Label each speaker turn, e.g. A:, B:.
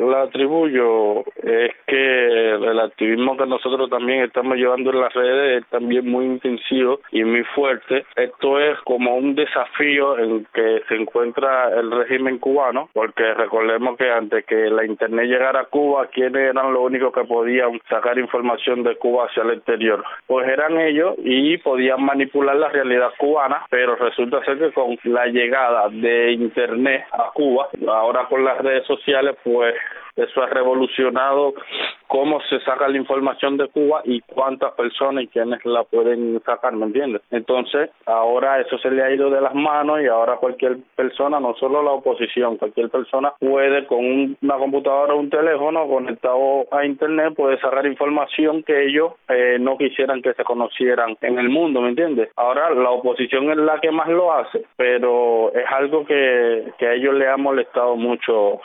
A: la atribuyo es que el activismo que nosotros también estamos llevando en las redes es también muy intensivo y muy fuerte. Esto es como un desafío en que se encuentra el régimen cubano, porque recordemos que antes que la internet llegara a Cuba, ¿quiénes eran los únicos que podían sacar información de Cuba hacia el exterior? Pues eran ellos y podían manipular la realidad cubana, pero resulta ser que con la llegada de internet a Cuba, ahora con las redes sociales, pues eso ha revolucionado cómo se saca la información de Cuba y cuántas personas y quiénes la pueden sacar, ¿me entiendes? Entonces, ahora eso se le ha ido de las manos y ahora cualquier persona, no solo la oposición, cualquier persona puede con una computadora o un teléfono conectado a internet, puede sacar información que ellos no quisieran que se conocieran en el mundo, ¿me entiendes? Ahora la oposición es la que más lo hace, pero es algo que a ellos les ha molestado mucho